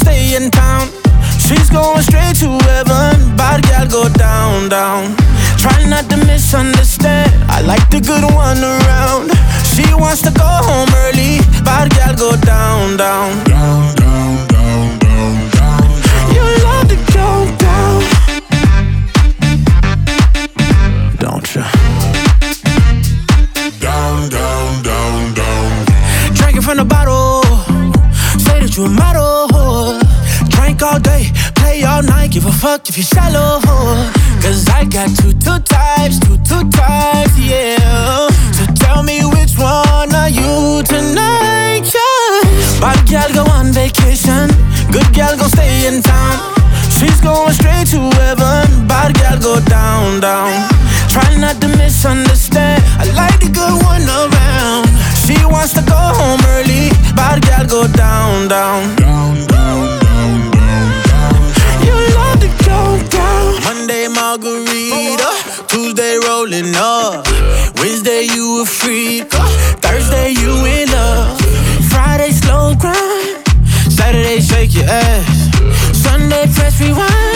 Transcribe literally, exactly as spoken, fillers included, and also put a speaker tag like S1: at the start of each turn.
S1: stay in town. She's going straight to heaven. Bad gal go down, down. Try not to misunderstand. I like the good one around. She wants to go home early. Bad gal go down, down.
S2: Down, down, down, down, down.
S1: You love to go down. Don't you?
S2: Down, down, down, down.
S1: Drinking from the bottle. Say that you a model. Drink all day, play all night. Give a fuck if you're shallow. Cause I got two, two types, two, two types, yeah. So tell me which one are you tonight, yeah. Bad gal go on vacation. Good gal gon' stay in town. She's going straight to heaven. Bad gal go down, down. Try not to misunderstand. I like the good one around. She wants to go home early. Bad gal go down, down.
S2: Down, down, down, down, down.
S1: You love to go down. Monday margarita, Tuesday rolling up, Wednesday you a freak, Thursday you in love, Friday slow grind, Saturday shake your ass, Sunday press rewind.